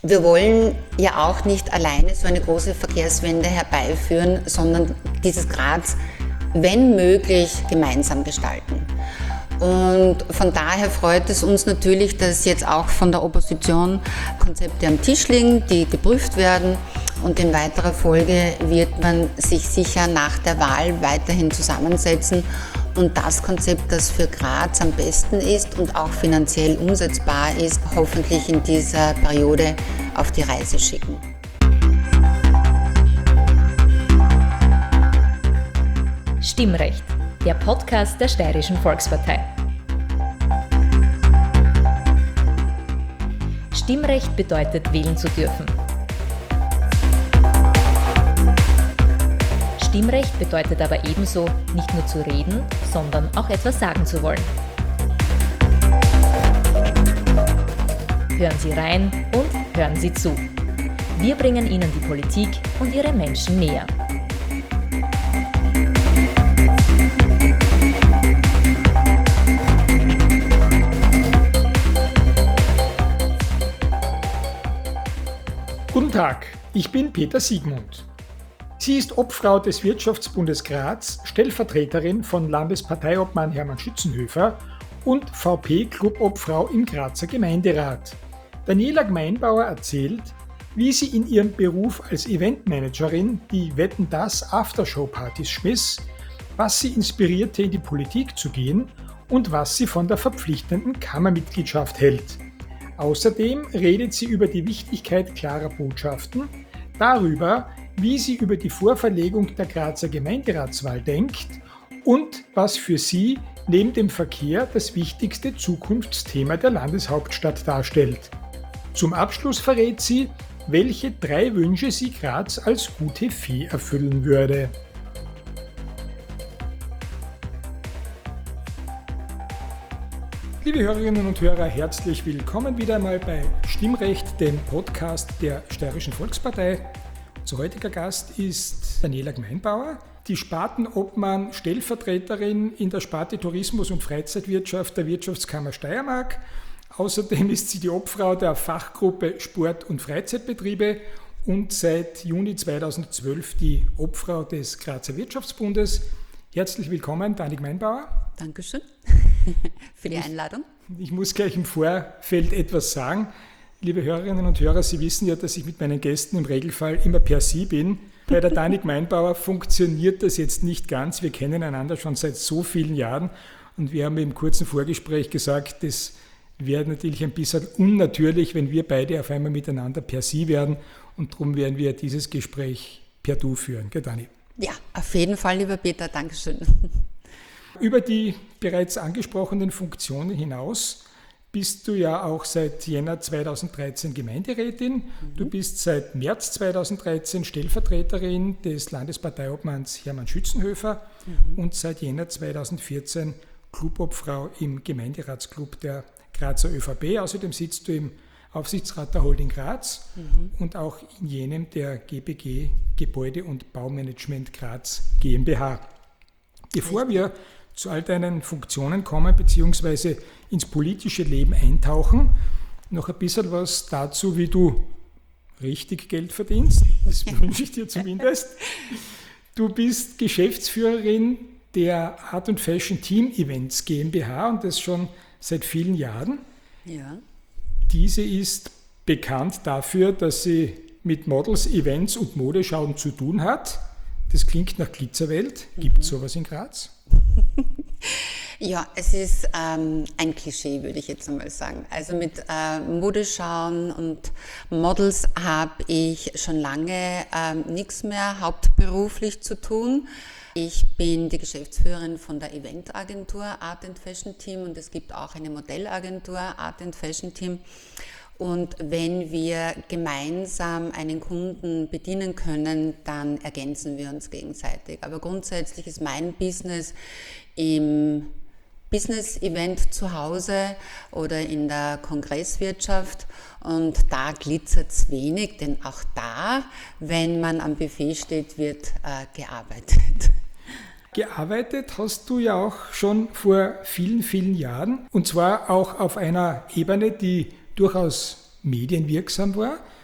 Wir wollen ja auch nicht alleine so eine große Verkehrswende herbeiführen, sondern dieses Graz, wenn möglich, gemeinsam gestalten. Und von daher freut es uns natürlich, dass jetzt auch von der Opposition Konzepte am Tisch liegen, die geprüft werden. Und in weiterer Folge wird man sich sicher nach der Wahl weiterhin zusammensetzen und das Konzept, das für Graz am besten ist und auch finanziell umsetzbar ist, hoffentlich in dieser Periode auf die Reise schicken. Stimmrecht, der Podcast der Steirischen Volkspartei. Stimmrecht bedeutet, wählen zu dürfen. Stimmrecht bedeutet aber ebenso, nicht nur zu reden, sondern auch etwas sagen zu wollen. Hören Sie rein und hören Sie zu. Wir bringen Ihnen die Politik und ihre Menschen näher. Guten Tag, ich bin Peter Siegmund. Sie ist Obfrau des Wirtschaftsbundes Graz, Stellvertreterin von Landesparteiobmann Hermann Schützenhöfer und VP-Clubobfrau im Grazer Gemeinderat. Daniela Gmeinbauer erzählt, wie sie in ihrem Beruf als Eventmanagerin die Wetten, dass Aftershow-Partys schmiss, was sie inspirierte, in die Politik zu gehen und was sie von der verpflichtenden Kammermitgliedschaft hält. Außerdem redet sie über die Wichtigkeit klarer Botschaften, darüber, wie sie über die Vorverlegung der Grazer Gemeinderatswahl denkt und was für sie neben dem Verkehr das wichtigste Zukunftsthema der Landeshauptstadt darstellt. Zum Abschluss verrät sie, welche 3 Wünsche sie Graz als gute Fee erfüllen würde. Liebe Hörerinnen und Hörer, herzlich willkommen wieder einmal bei Stimmrecht, dem Podcast der Steirischen Volkspartei. Unser heutiger Gast ist Daniela Gmeinbauer, die Spartenobmann Stellvertreterin in der Sparte Tourismus und Freizeitwirtschaft der Wirtschaftskammer Steiermark. Außerdem ist sie die Obfrau der Fachgruppe Sport- und Freizeitbetriebe und seit Juni 2012 die Obfrau des Grazer Wirtschaftsbundes. Herzlich willkommen, Dani Gmeinbauer. Dankeschön für die Einladung. Ich muss gleich im Vorfeld etwas sagen. Liebe Hörerinnen und Hörer, Sie wissen ja, dass ich mit meinen Gästen im Regelfall immer per Sie bin. Bei der Dani Gmeinbauer funktioniert das jetzt nicht ganz. Wir kennen einander schon seit so vielen Jahren und wir haben im kurzen Vorgespräch gesagt, das wäre natürlich ein bisschen unnatürlich, wenn wir beide auf einmal miteinander per Sie werden und darum werden wir dieses Gespräch per Du führen. Gell, Dani? Ja, auf jeden Fall, lieber Peter, Dankeschön. Über die bereits angesprochenen Funktionen hinaus bist du ja auch seit Jänner 2013 Gemeinderätin. Du bist seit März 2013 Stellvertreterin des Landesparteiobmanns Hermann Schützenhöfer und seit Jänner 2014 Clubobfrau im Gemeinderatsclub der Grazer ÖVP. Außerdem sitzt du im Aufsichtsrat der Holding Graz und auch in jenem der GBG Gebäude- und Baumanagement Graz GmbH. Bevor wir zu all deinen Funktionen kommen bzw. ins politische Leben eintauchen, noch ein bisschen was dazu, wie du richtig Geld verdienst. Das wünsche ich dir zumindest. Du bist Geschäftsführerin der Art und Fashion Team Events GmbH und das schon seit vielen Jahren. Ja. Diese ist bekannt dafür, dass sie mit Models, Events und Modeschauen zu tun hat. Das klingt nach Glitzerwelt. Gibt es sowas in Graz? Ja, es ist ein Klischee, würde ich jetzt einmal sagen. Also mit Modeschauen und Models habe ich schon lange nichts mehr hauptberuflich zu tun. Ich bin die Geschäftsführerin von der Eventagentur Art and Fashion Team und es gibt auch eine Modellagentur Art and Fashion Team. Und wenn wir gemeinsam einen Kunden bedienen können, dann ergänzen wir uns gegenseitig. Aber grundsätzlich ist mein Business im Business-Event zu Hause oder in der Kongresswirtschaft und da glitzert es wenig, denn auch da, wenn man am Buffet steht, wird gearbeitet. Gearbeitet hast du ja auch schon vor vielen, vielen Jahren und zwar auch auf einer Ebene, die durchaus medienwirksam war.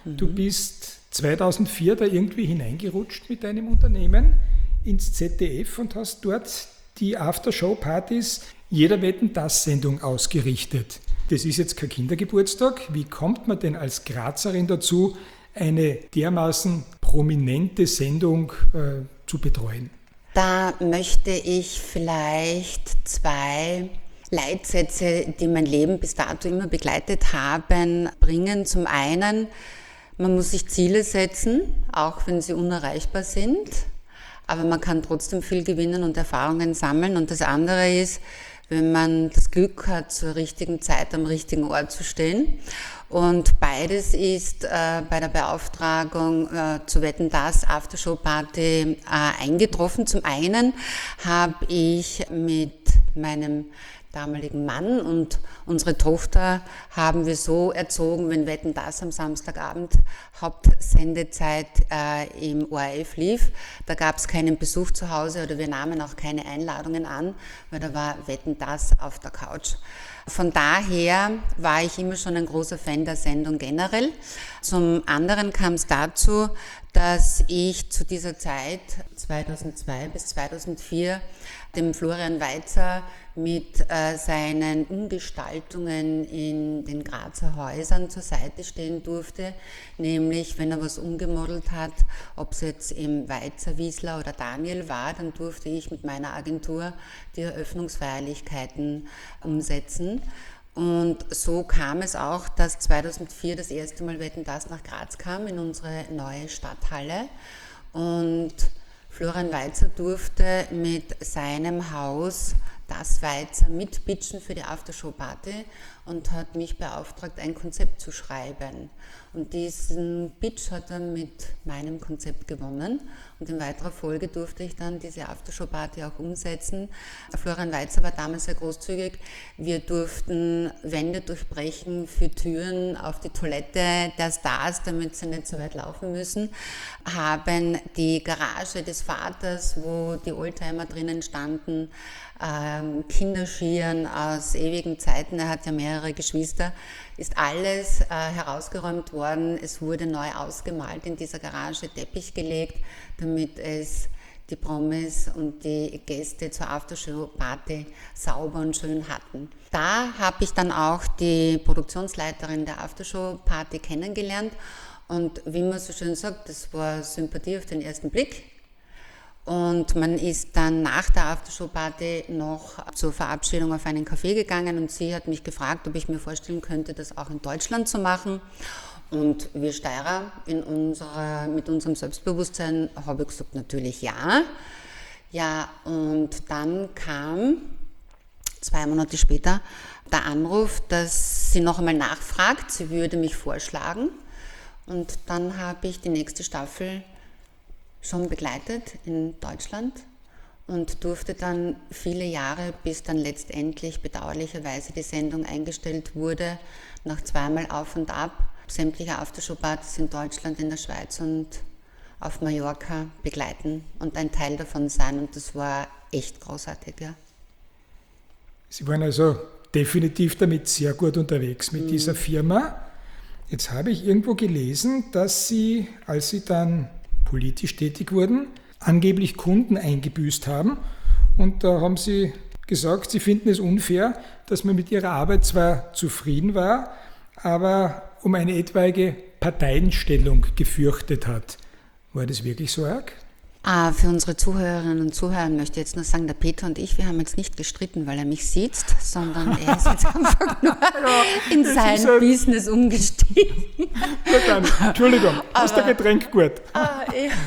Du bist 2004 da irgendwie hineingerutscht mit deinem Unternehmen ins ZDF und hast dort die Aftershow-Partys jeder Wetten-dass-Sendung ausgerichtet. Das ist jetzt kein Kindergeburtstag. Wie kommt man denn als Grazerin dazu, eine dermaßen prominente Sendung zu betreuen? Da möchte ich vielleicht 2 Leitsätze, die mein Leben bis dato immer begleitet haben, bringen. Zum einen, man muss sich Ziele setzen, auch wenn sie unerreichbar sind, aber man kann trotzdem viel gewinnen und Erfahrungen sammeln. Und das andere ist, wenn man das Glück hat, zur richtigen Zeit am richtigen Ort zu stehen. Und beides ist bei der Beauftragung zu Wetten, dass Aftershow-Party eingetroffen. Zum einen habe ich mit meinem damaligen Mann und unsere Tochter haben wir so erzogen, wenn Wetten, dass am Samstagabend Hauptsendezeit im ORF lief, da gab es keinen Besuch zu Hause oder wir nahmen auch keine Einladungen an, weil da war Wetten, dass auf der Couch. Von daher war ich immer schon ein großer Fan der Sendung generell. Zum anderen kam es dazu, dass ich zu dieser Zeit, 2002 bis 2004, dem Florian Weitzer mit seinen Umgestaltungen in den Grazer Häusern zur Seite stehen durfte, nämlich wenn er was umgemodelt hat, ob es jetzt im Weitzer, Wiesler oder Daniel war, dann durfte ich mit meiner Agentur die Eröffnungsfeierlichkeiten umsetzen. Und so kam es auch, dass 2004 das erste Mal Wetten, dass nach Graz kam, in unsere neue Stadthalle. Und Florian Weitzer durfte mit seinem Haus das Weitzer mitpitchen für die Aftershow-Party und hat mich beauftragt, ein Konzept zu schreiben. Und diesen Pitch hat er mit meinem Konzept gewonnen. Und in weiterer Folge durfte ich dann diese Aftershow-Party auch umsetzen. Florian Weitzer war damals sehr großzügig. Wir durften Wände durchbrechen für Türen auf die Toilette der Stars, damit sie nicht so weit laufen müssen. Haben die Garage des Vaters, wo die Oldtimer drinnen standen, Kinderskiern aus ewigen Zeiten, er hat ja mehrere Geschwister, ist alles herausgeräumt worden. Es wurde neu ausgemalt in dieser Garage, Teppich gelegt, damit es die Promis und die Gäste zur Aftershow-Party sauber und schön hatten. Da habe ich dann auch die Produktionsleiterin der Aftershow-Party kennengelernt und wie man so schön sagt, das war Sympathie auf den ersten Blick. Und man ist dann nach der Aftershow-Party noch zur Verabschiedung auf einen Café gegangen und sie hat mich gefragt, ob ich mir vorstellen könnte, das auch in Deutschland zu machen. Und wir Steirer mit unserem Selbstbewusstsein habe ich gesagt, natürlich ja. Ja, und dann kam 2 Monate später der Anruf, dass sie noch einmal nachfragt, sie würde mich vorschlagen. Und dann habe ich die nächste Staffel schon begleitet in Deutschland und durfte dann viele Jahre, bis dann letztendlich bedauerlicherweise die Sendung eingestellt wurde, nach 2-mal Auf und Ab, sämtliche Aftershow-Partys in Deutschland, in der Schweiz und auf Mallorca begleiten und ein Teil davon sein. Und das war echt großartig, ja. Sie waren also definitiv damit sehr gut unterwegs mit dieser Firma. Jetzt habe ich irgendwo gelesen, dass Sie, als Sie dann politisch tätig wurden, angeblich Kunden eingebüßt haben. Und da haben Sie gesagt, Sie finden es unfair, dass man mit Ihrer Arbeit zwar zufrieden war, aber um eine etwaige Parteienstellung gefürchtet hat. War das wirklich so arg? Für unsere Zuhörerinnen und Zuhörer möchte ich jetzt nur sagen, der Peter und ich, wir haben jetzt nicht gestritten, weil er mich sieht, sondern er ist jetzt einfach nur in sein Business umgestiegen. Gut, dann, Entschuldigung, ist der Getränk gut? Ja.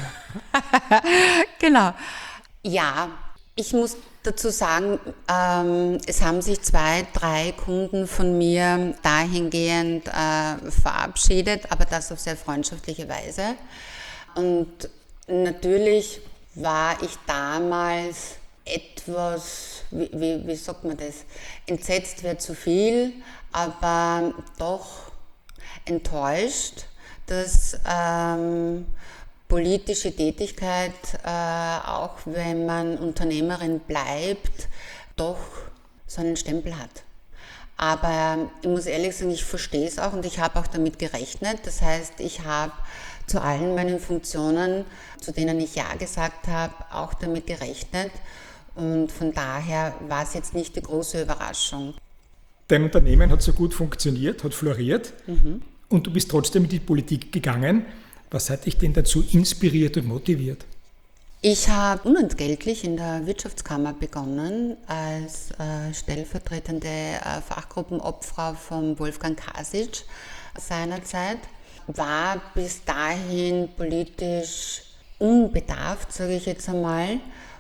Genau. Ja, ich muss dazu sagen, es haben sich 2, 3 Kunden von mir dahingehend verabschiedet, aber das auf sehr freundschaftliche Weise. Und natürlich war ich damals etwas, wie sagt man das, entsetzt wäre zu viel, aber doch enttäuscht, dass politische Tätigkeit, auch wenn man Unternehmerin bleibt, doch so einen Stempel hat. Aber ich muss ehrlich sagen, ich verstehe es auch und ich habe auch damit gerechnet. Das heißt, ich habe zu allen meinen Funktionen, zu denen ich Ja gesagt habe, auch damit gerechnet. Und von daher war es jetzt nicht die große Überraschung. Dein Unternehmen hat so gut funktioniert, hat floriert und du bist trotzdem in die Politik gegangen. Was hat dich denn dazu inspiriert und motiviert? Ich habe unentgeltlich in der Wirtschaftskammer begonnen als stellvertretende Fachgruppenobfrau von Wolfgang Kasic seinerzeit. War bis dahin politisch unbedarft, sage ich jetzt einmal,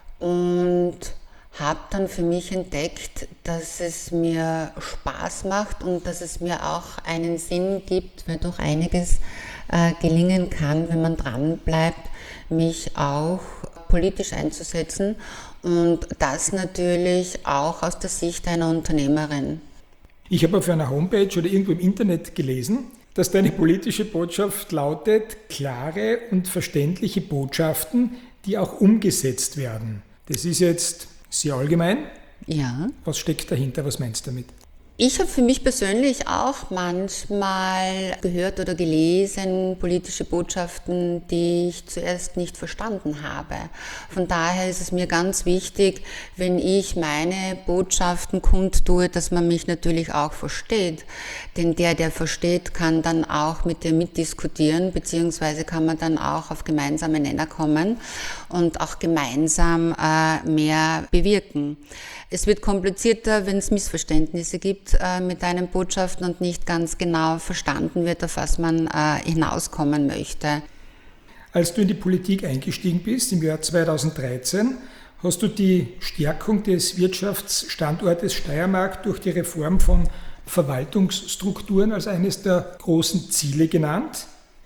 und habe dann für mich entdeckt, dass es mir Spaß macht und dass es mir auch einen Sinn gibt, weil doch einiges gelingen kann, wenn man dran bleibt, mich auch politisch einzusetzen und das natürlich auch aus der Sicht einer Unternehmerin. Ich habe auf einer Homepage oder irgendwo im Internet gelesen, dass deine politische Botschaft lautet, klare und verständliche Botschaften, die auch umgesetzt werden. Das ist jetzt sehr allgemein. Ja. Was steckt dahinter? Was meinst du damit? Ich habe für mich persönlich auch manchmal gehört oder gelesen politische Botschaften, die ich zuerst nicht verstanden habe. Von daher ist es mir ganz wichtig, wenn ich meine Botschaften kundtue, dass man mich natürlich auch versteht. Denn der versteht, kann dann auch mit dir mitdiskutieren, beziehungsweise kann man dann auch auf gemeinsame Nenner kommen und auch gemeinsam mehr bewirken. Es wird komplizierter, wenn es Missverständnisse gibt mit deinen Botschaften und nicht ganz genau verstanden wird, auf was man hinauskommen möchte. Als du in die Politik eingestiegen bist, im Jahr 2013, hast du die Stärkung des Wirtschaftsstandortes Steiermark durch die Reform von Verwaltungsstrukturen als eines der großen Ziele genannt.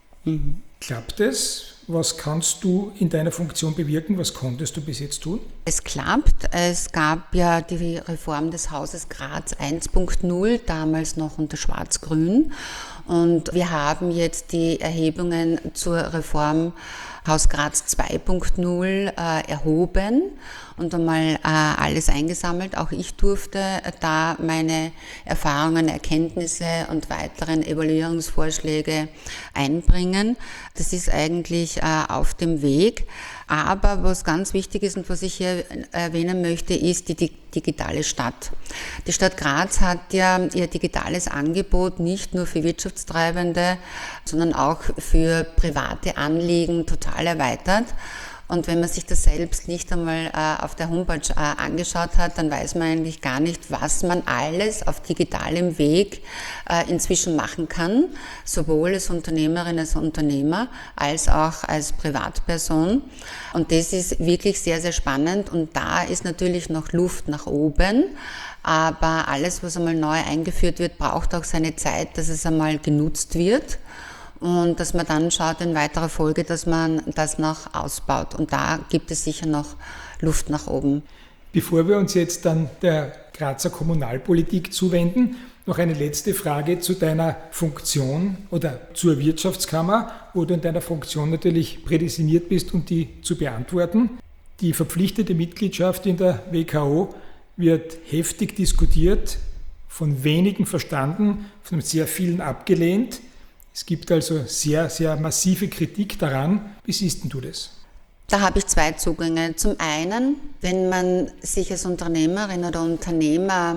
Klappt es? Was kannst du in deiner Funktion bewirken? Was konntest du bis jetzt tun? Es klappt. Es gab ja die Reform des Hauses Graz 1.0, damals noch unter Schwarz-Grün. Und wir haben jetzt die Erhebungen zur Reform Haus Graz 2.0 erhoben und einmal alles eingesammelt. Auch ich durfte da meine Erfahrungen, Erkenntnisse und weiteren Evaluierungsvorschläge einbringen. Das ist eigentlich auf dem Weg. Aber was ganz wichtig ist und was ich hier erwähnen möchte, ist die digitale Stadt. Die Stadt Graz hat ja ihr digitales Angebot nicht nur für Wirtschaftstreibende, sondern auch für private Anliegen total erweitert. Und wenn man sich das selbst nicht einmal auf der Homepage angeschaut hat, dann weiß man eigentlich gar nicht, was man alles auf digitalem Weg inzwischen machen kann, sowohl als Unternehmerin, als Unternehmer, als auch als Privatperson. Und das ist wirklich sehr, sehr spannend und da ist natürlich noch Luft nach oben. Aber alles, was einmal neu eingeführt wird, braucht auch seine Zeit, dass es einmal genutzt wird. Und dass man dann schaut in weiterer Folge, dass man das noch ausbaut. Und da gibt es sicher noch Luft nach oben. Bevor wir uns jetzt dann der Grazer Kommunalpolitik zuwenden, noch eine letzte Frage zu deiner Funktion oder zur Wirtschaftskammer, wo du in deiner Funktion natürlich prädestiniert bist, um die zu beantworten. Die verpflichtete Mitgliedschaft in der WKO wird heftig diskutiert, von wenigen verstanden, von sehr vielen abgelehnt. Es gibt also sehr, sehr massive Kritik daran. Wie siehst denn du das? Da habe ich zwei Zugänge. Zum einen, wenn man sich als Unternehmerin oder Unternehmer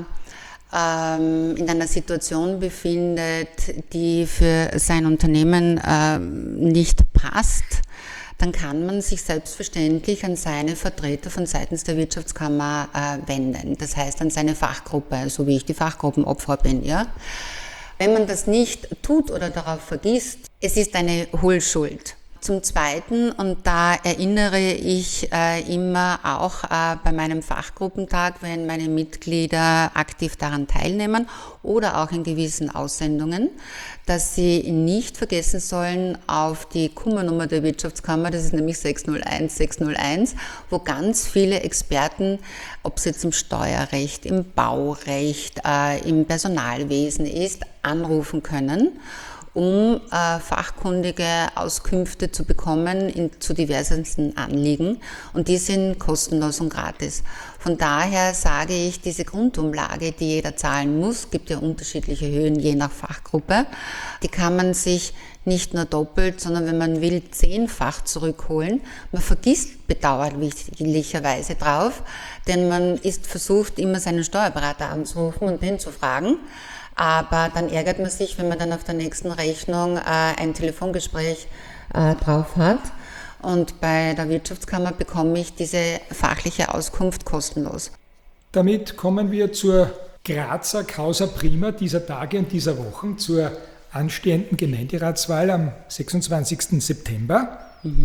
in einer Situation befindet, die für sein Unternehmen nicht passt, dann kann man sich selbstverständlich an seine Vertreter von seitens der Wirtschaftskammer wenden. Das heißt an seine Fachgruppe, so wie ich die Fachgruppenobfrau bin, ja. Wenn man das nicht tut oder darauf vergisst, es ist eine Hohlschuld. Zum Zweiten, und da erinnere ich immer auch bei meinem Fachgruppentag, wenn meine Mitglieder aktiv daran teilnehmen oder auch in gewissen Aussendungen, dass sie nicht vergessen sollen auf die Kummernummer der Wirtschaftskammer, das ist nämlich 601 601, wo ganz viele Experten, ob es jetzt im Steuerrecht, im Baurecht, im Personalwesen ist, anrufen können. um fachkundige Auskünfte zu bekommen zu diversesten Anliegen. Und die sind kostenlos und gratis. Von daher sage ich, diese Grundumlage, die jeder zahlen muss, gibt ja unterschiedliche Höhen je nach Fachgruppe, die kann man sich nicht nur doppelt, sondern wenn man will, 10-fach zurückholen. Man vergisst bedauerlicherweise drauf, denn man ist versucht, immer seinen Steuerberater anzurufen und den zu fragen. Aber dann ärgert man sich, wenn man dann auf der nächsten Rechnung ein Telefongespräch drauf hat. Und bei der Wirtschaftskammer bekomme ich diese fachliche Auskunft kostenlos. Damit kommen wir zur Grazer Causa Prima dieser Tage und dieser Wochen, zur anstehenden Gemeinderatswahl am 26. September.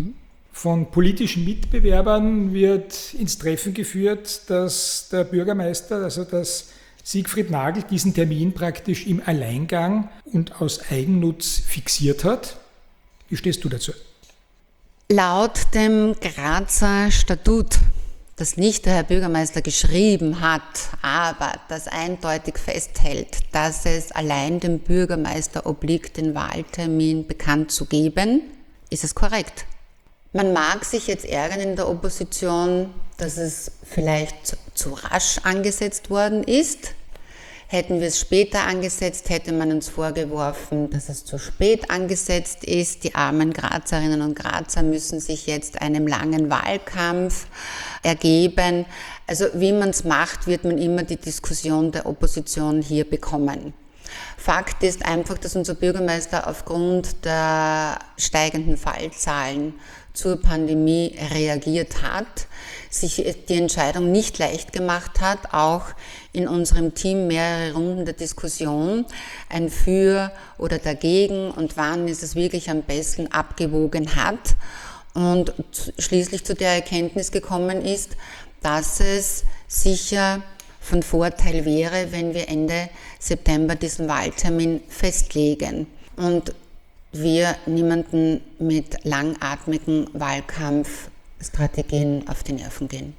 Von politischen Mitbewerbern wird ins Treffen geführt, dass der Bürgermeister, also dass Siegfried Nagl, diesen Termin praktisch im Alleingang und aus Eigennutz fixiert hat. Wie stehst du dazu? Laut dem Grazer Statut, das nicht der Herr Bürgermeister geschrieben hat, aber das eindeutig festhält, dass es allein dem Bürgermeister obliegt, den Wahltermin bekannt zu geben, ist es korrekt. Man mag sich jetzt ärgern in der Opposition, dass es vielleicht zu rasch angesetzt worden ist. Hätten wir es später angesetzt, hätte man uns vorgeworfen, dass es zu spät angesetzt ist. Die armen Grazerinnen und Grazer müssen sich jetzt einem langen Wahlkampf ergeben. Also wie man es macht, wird man immer die Diskussion der Opposition hier bekommen. Fakt ist einfach, dass unser Bürgermeister aufgrund der steigenden Fallzahlen zur Pandemie reagiert hat, sich die Entscheidung nicht leicht gemacht hat, auch in unserem Team mehrere Runden der Diskussion, ein Für oder Dagegen und wann ist es wirklich am besten abgewogen hat und schließlich zu der Erkenntnis gekommen ist, dass es sicher von Vorteil wäre, wenn wir Ende September diesen Wahltermin festlegen und wir niemanden mit langatmigen Wahlkampfstrategien auf die Nerven gehen.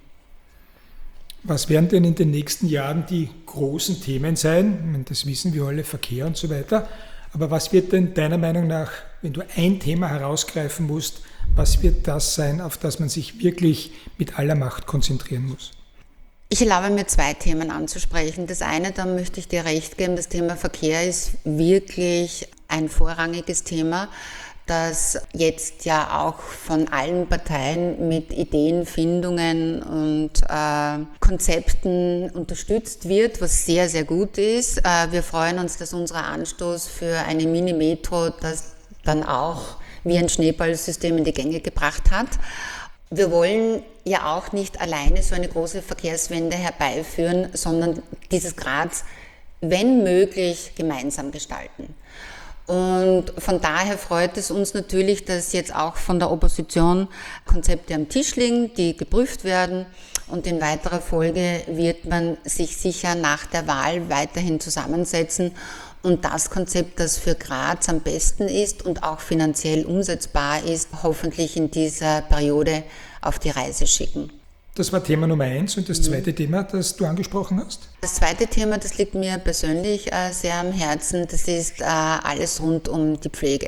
Was werden denn in den nächsten Jahren die großen Themen sein? Ich meine, das wissen wir alle, Verkehr und so weiter. Aber was wird denn deiner Meinung nach, wenn du ein Thema herausgreifen musst, was wird das sein, auf das man sich wirklich mit aller Macht konzentrieren muss? Ich erlaube mir 2 Themen anzusprechen. Das eine, da möchte ich dir recht geben, das Thema Verkehr ist wirklich ein vorrangiges Thema, das jetzt ja auch von allen Parteien mit Ideenfindungen und Konzepten unterstützt wird, was sehr, sehr gut ist. Wir freuen uns, dass unser Anstoß für eine Mini-Metro das dann auch wie ein Schneeballsystem in die Gänge gebracht hat. Wir wollen ja auch nicht alleine so eine große Verkehrswende herbeiführen, sondern dieses Graz, wenn möglich, gemeinsam gestalten. Und von daher freut es uns natürlich, dass jetzt auch von der Opposition Konzepte am Tisch liegen, die geprüft werden. Und in weiterer Folge wird man sich sicher nach der Wahl weiterhin zusammensetzen und das Konzept, das für Graz am besten ist und auch finanziell umsetzbar ist, hoffentlich in dieser Periode auf die Reise schicken. Das war Thema Nummer 1 und das zweite Thema, das du angesprochen hast? Das zweite Thema, das liegt mir persönlich sehr am Herzen, das ist alles rund um die Pflege.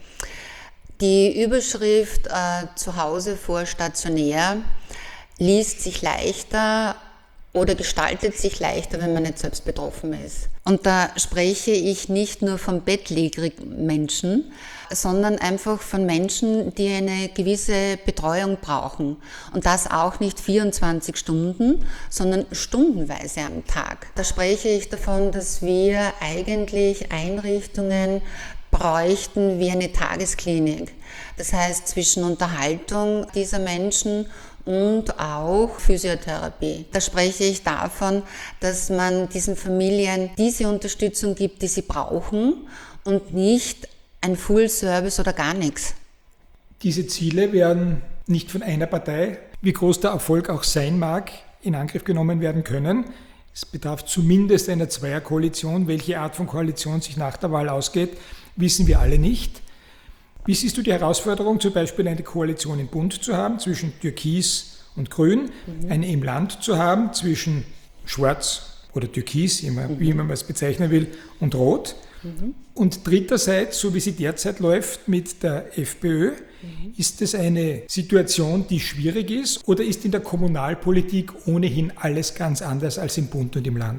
Die Überschrift zu Hause vor stationär liest sich leichter oder gestaltet sich leichter, wenn man nicht selbst betroffen ist. Und da spreche ich nicht nur von bettlägerigen Menschen, sondern einfach von Menschen, die eine gewisse Betreuung brauchen. Und das auch nicht 24 Stunden, sondern stundenweise am Tag. Da spreche ich davon, dass wir eigentlich Einrichtungen bräuchten wie eine Tagesklinik. Das heißt, zwischen Unterhaltung dieser Menschen und auch Physiotherapie. Da spreche ich davon, dass man diesen Familien diese Unterstützung gibt, die sie brauchen und nicht ein Full-Service oder gar nichts. Diese Ziele werden nicht von einer Partei, wie groß der Erfolg auch sein mag, in Angriff genommen werden können. Es bedarf zumindest einer Zweierkoalition. Welche Art von Koalition sich nach der Wahl ausgeht, wissen wir alle nicht. Wie siehst du die Herausforderung, zum Beispiel eine Koalition im Bund zu haben zwischen Türkis und Grün, eine im Land zu haben zwischen Schwarz oder Türkis, wie man es bezeichnen will, und Rot? Und dritterseits, so wie sie derzeit läuft mit der FPÖ, ist es eine Situation, die schwierig ist, oder ist in der Kommunalpolitik ohnehin alles ganz anders als im Bund und im Land?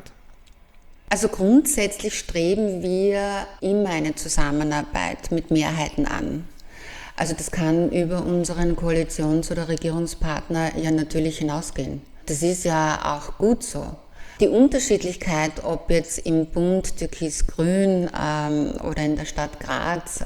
Also grundsätzlich streben wir immer eine Zusammenarbeit mit Mehrheiten an. Also das kann über unseren Koalitions- oder Regierungspartner ja natürlich hinausgehen. Das ist ja auch gut so. Die Unterschiedlichkeit, ob jetzt im Bund türkis-grün oder in der Stadt Graz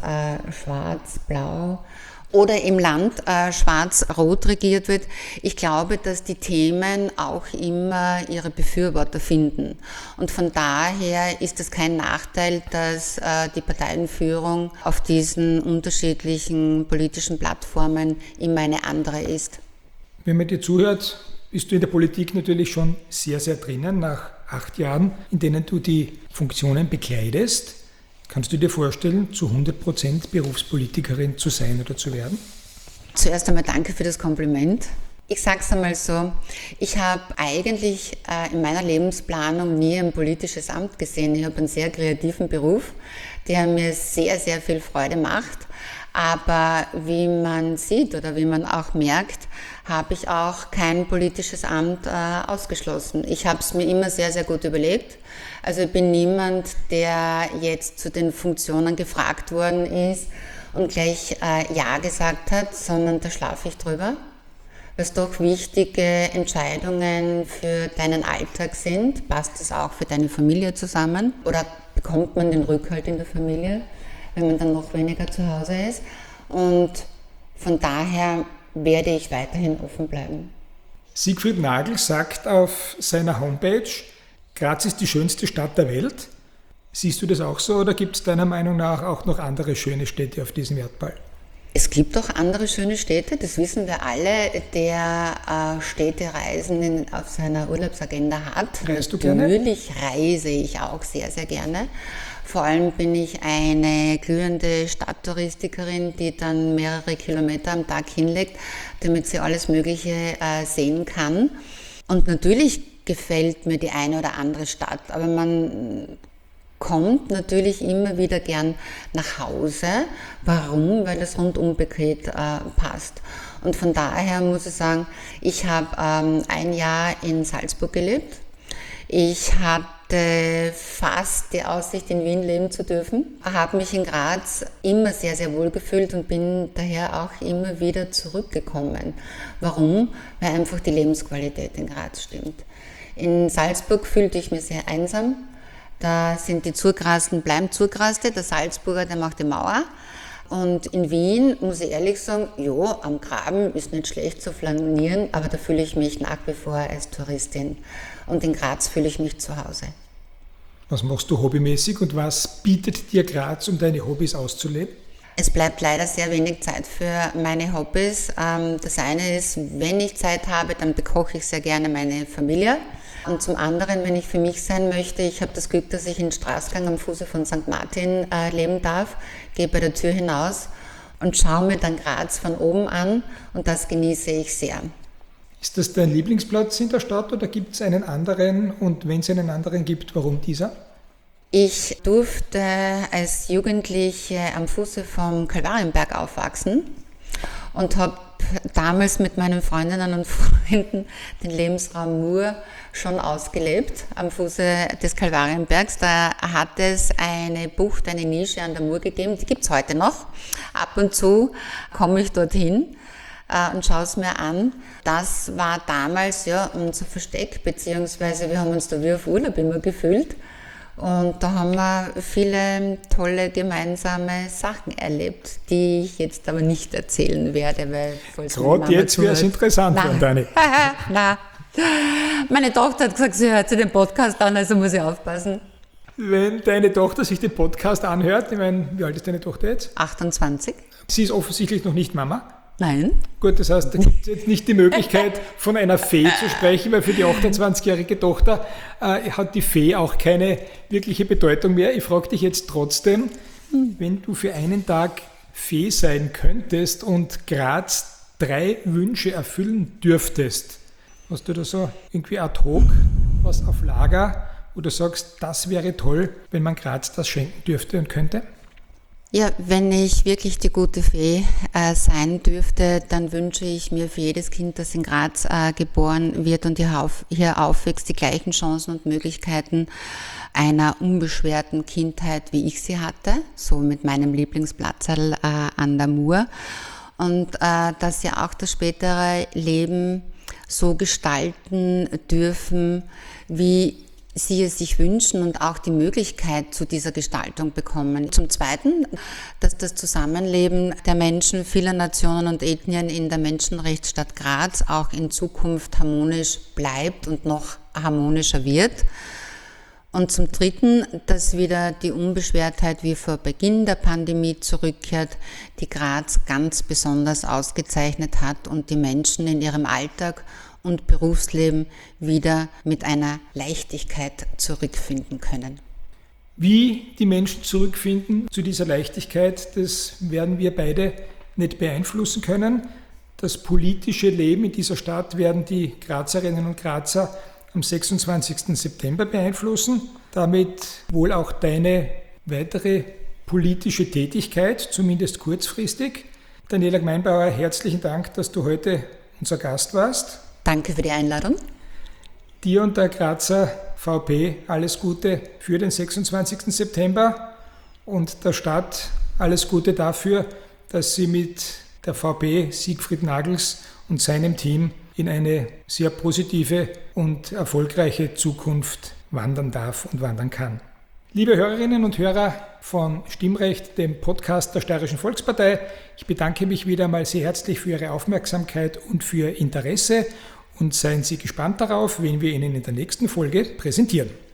schwarz-blau oder im Land schwarz-rot regiert wird, ich glaube, dass die Themen auch immer ihre Befürworter finden. Und von daher ist es kein Nachteil, dass die Parteienführung auf diesen unterschiedlichen politischen Plattformen immer eine andere ist. Wenn man dir zuhört, bist du in der Politik natürlich schon sehr, sehr drinnen, nach 8 Jahren, in denen du die Funktionen bekleidest. Kannst du dir vorstellen, zu 100% Berufspolitikerin zu sein oder zu werden? Zuerst einmal danke für das Kompliment. Ich sage es einmal so, ich habe eigentlich in meiner Lebensplanung nie ein politisches Amt gesehen. Ich habe einen sehr kreativen Beruf, der mir sehr, sehr viel Freude macht. Aber wie man sieht oder wie man auch merkt, habe ich auch kein politisches Amt ausgeschlossen. Ich habe es mir immer sehr, sehr gut überlegt. Also ich bin niemand, der jetzt zu den Funktionen gefragt worden ist und gleich Ja gesagt hat, sondern da schlafe ich drüber, weil es doch wichtige Entscheidungen für deinen Alltag sind. Passt es auch für deine Familie zusammen oder bekommt man den Rückhalt in der Familie, wenn man dann noch weniger zu Hause ist. Und von daher werde ich weiterhin offen bleiben. Siegfried Nagel sagt auf seiner Homepage, Graz ist die schönste Stadt der Welt. Siehst du das auch so oder gibt es deiner Meinung nach auch noch andere schöne Städte auf diesem Erdball? Es gibt auch andere schöne Städte, das wissen wir alle, der Städtereisen auf seiner Urlaubsagenda hat. Reist du gerne? Natürlich reise ich auch sehr, sehr gerne. Vor allem bin ich eine glühende Stadttouristikerin, die dann mehrere Kilometer am Tag hinlegt, damit sie alles Mögliche sehen kann. Und natürlich gefällt mir die eine oder andere Stadt, aber man kommt natürlich immer wieder gern nach Hause. Warum? Weil das Rundumpaket passt. Und von daher muss ich sagen, ich habe 1 Jahr in Salzburg gelebt. Ich hatte fast die Aussicht, in Wien leben zu dürfen, habe mich in Graz immer sehr, sehr wohl gefühlt und bin daher auch immer wieder zurückgekommen. Warum? Weil einfach die Lebensqualität in Graz stimmt. In Salzburg fühlte ich mich sehr einsam. Da sind die Zugrasten, bleiben Zugraste, der Salzburger, der macht die Mauer. Und in Wien, muss ich ehrlich sagen, ja, am Graben ist nicht schlecht zu flanieren, aber da fühle ich mich nach wie vor als Touristin. Und in Graz fühle ich mich zu Hause. Was machst du hobbymäßig und was bietet dir Graz, um deine Hobbys auszuleben? Es bleibt leider sehr wenig Zeit für meine Hobbys. Das eine ist, wenn ich Zeit habe, dann bekoche ich sehr gerne meine Familie. Und zum anderen, wenn ich für mich sein möchte, ich habe das Glück, dass ich in Straßgang am Fuße von St. Martin leben darf, gehe bei der Tür hinaus und schaue mir dann Graz von oben an und das genieße ich sehr. Ist das dein Lieblingsplatz in der Stadt oder gibt es einen anderen und wenn es einen anderen gibt, warum dieser? Ich durfte als Jugendliche am Fuße vom Kalvarienberg aufwachsen und habe damals mit meinen Freundinnen und Freunden den Lebensraum Mur schon ausgelebt am Fuße des Kalvarienbergs. Da hat es eine Bucht, eine Nische an der Mur gegeben, die gibt es heute noch. Ab und zu komme ich dorthin und schaue es mir an. Das war damals ja unser Versteck, beziehungsweise wir haben uns da wie auf Urlaub immer gefühlt. Und da haben wir viele tolle gemeinsame Sachen erlebt, die ich jetzt aber nicht erzählen werde, weil gerade jetzt wäre es interessant, Dani. Nein. Meine Tochter hat gesagt, sie hört sich den Podcast an, also muss ich aufpassen. Wenn deine Tochter sich den Podcast anhört, ich meine, wie alt ist deine Tochter jetzt? 28. Sie ist offensichtlich noch nicht Mama. Nein. Gut, das heißt, da gibt es jetzt nicht die Möglichkeit, von einer Fee zu sprechen, weil für die 28-jährige Tochter hat die Fee auch keine wirkliche Bedeutung mehr. Ich frage dich jetzt trotzdem, wenn du für einen Tag Fee sein könntest und Graz 3 Wünsche erfüllen dürftest, hast du da so irgendwie ad hoc was auf Lager wo du sagst, das wäre toll, wenn man Graz das schenken dürfte und könnte? Ja, wenn ich wirklich die gute Fee sein dürfte, dann wünsche ich mir für jedes Kind, das in Graz geboren wird und hier aufwächst, die gleichen Chancen und Möglichkeiten einer unbeschwerten Kindheit, wie ich sie hatte, so mit meinem Lieblingsplatzerl an der Mur. Und dass sie auch das spätere Leben so gestalten dürfen, wie sie es sich wünschen und auch die Möglichkeit zu dieser Gestaltung bekommen. Zum Zweiten, dass das Zusammenleben der Menschen vieler Nationen und Ethnien in der Menschenrechtsstadt Graz auch in Zukunft harmonisch bleibt und noch harmonischer wird. Und zum Dritten, dass wieder die Unbeschwertheit wie vor Beginn der Pandemie zurückkehrt, die Graz ganz besonders ausgezeichnet hat und die Menschen in ihrem Alltag und Berufsleben wieder mit einer Leichtigkeit zurückfinden können. Wie die Menschen zurückfinden zu dieser Leichtigkeit, das werden wir beide nicht beeinflussen können. Das politische Leben in dieser Stadt werden die Grazerinnen und Grazer am 26. September beeinflussen. Damit wohl auch deine weitere politische Tätigkeit, zumindest kurzfristig. Daniela Gmeinbauer, herzlichen Dank, dass du heute unser Gast warst. Danke für die Einladung. Dir und der Grazer VP alles Gute für den 26. September und der Stadt alles Gute dafür, dass sie mit der VP Siegfried Nagels und seinem Team in eine sehr positive und erfolgreiche Zukunft wandern darf und wandern kann. Liebe Hörerinnen und Hörer von Stimmrecht, dem Podcast der Steirischen Volkspartei, ich bedanke mich wieder einmal sehr herzlich für Ihre Aufmerksamkeit und für Ihr Interesse und seien Sie gespannt darauf, wen wir Ihnen in der nächsten Folge präsentieren.